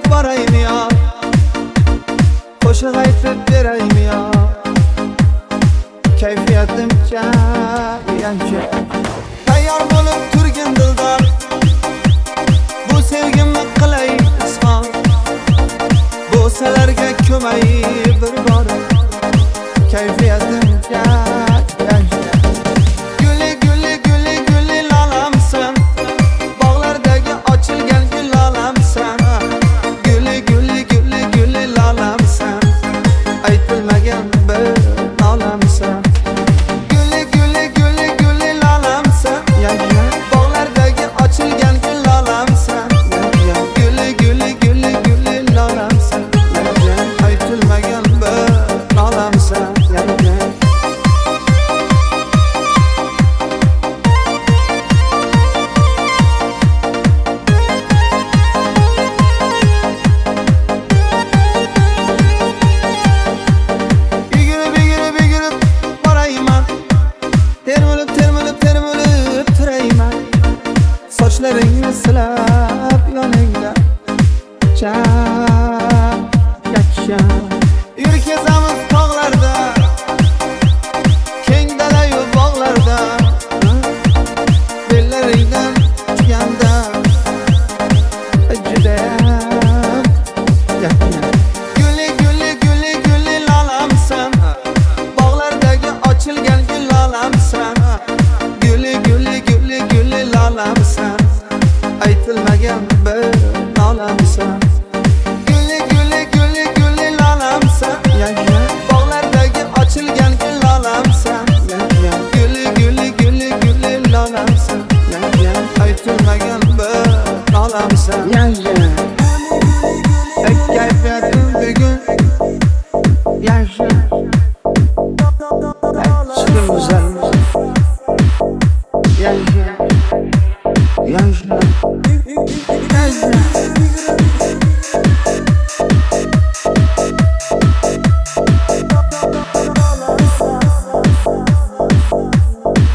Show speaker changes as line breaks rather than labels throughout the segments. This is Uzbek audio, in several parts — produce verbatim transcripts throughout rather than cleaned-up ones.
borayım ya, qo'shiq aytib berayim ya, kayfiyatimcha yancha. Tayyor bo'lib turgin dildor, bu sevgimni qilay izhor, bo'salarga ko'may bir bor, kayfiyatimcha yancha. Guli guli guli guli lolamsan, bog'lardagi ochilgan gul lolamsan, guli guli guli guli lolamsan, aytilmagan bir lolamsan. Guli guli guli guli lolamsan, bog'lardagi ochilgan gul lolamsan, guli guli guli guli lolamsan, aytilmagan bir lolamsan. Termilib, termilib, termilib turayman, sochlaringni silab yoningda chap yaksham. Yur kezamiz tog'larda, keng dalayu bog'larda, bellaringdan tushganda judayam yaksham. Guli guli guli guli lolamsan, bog'lardagi ochilgan gul lolamsan, guli guli guli guli lolamsan, aytilmagan bir lolamsan. Guli guli guli guli lolamsan, bog'lardagi ochilgan gul lolamsan, guli guli guli guli lolamsan, aytilmagan bir lolamsan. Kayfiyatim bugun yaxshi, chiqim güzel, yaxshi, yaxshi, yaxshi.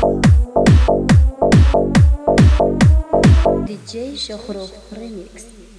ди джей Shohrux Remix.